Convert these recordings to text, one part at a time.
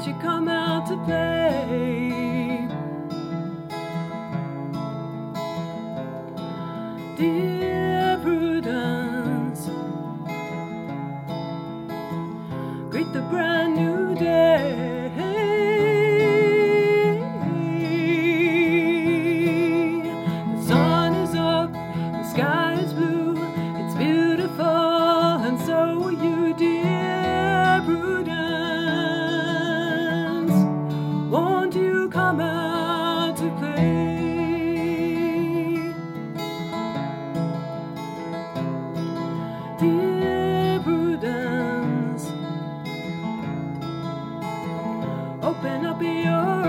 won't you come out to play? Dear Prudence, greet the brand new day. The sun is up, the sky is blue, it's beautiful, and so are you, dear Prudence. Won't you come out to play? Dear Prudence, open up your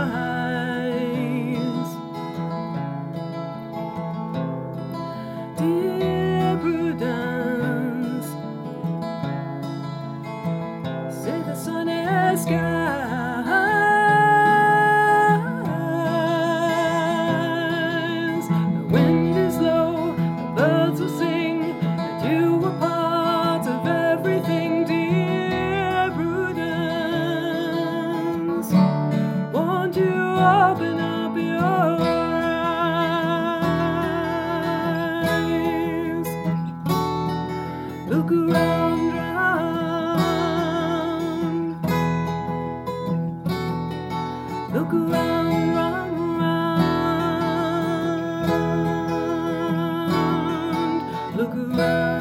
eyes. Dear Prudence, see the sunny skies. The wind is low, the birds will sing, and you are part of everything, dear Prudence. Won't you open up your eyes? Look around, look around, look around.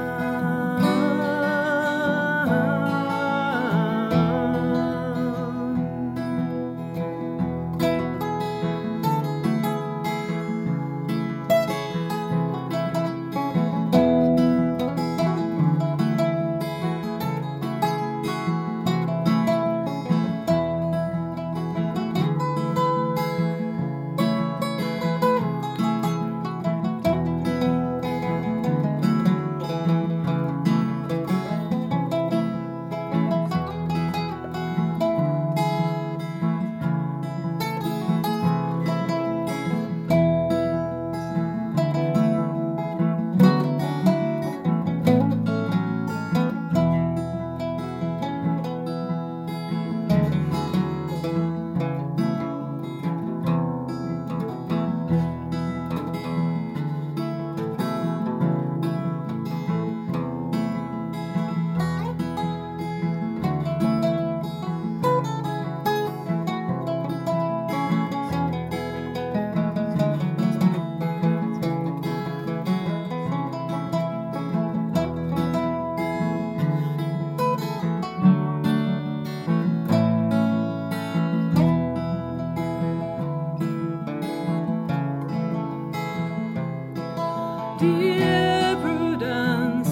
Dear Prudence,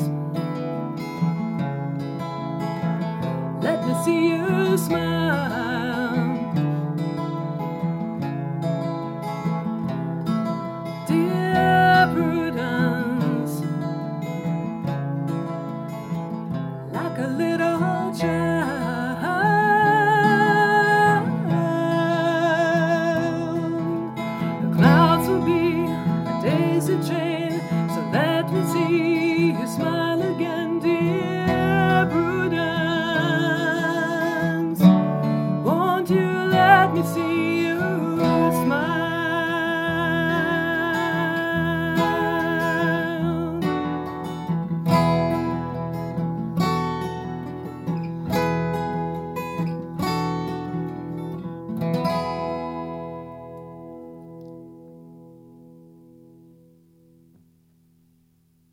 let me see you smile. Dear Prudence, like a little child. The clouds will be a daisy chain, so let me see you smile again, dear Prudence. Won't you let me see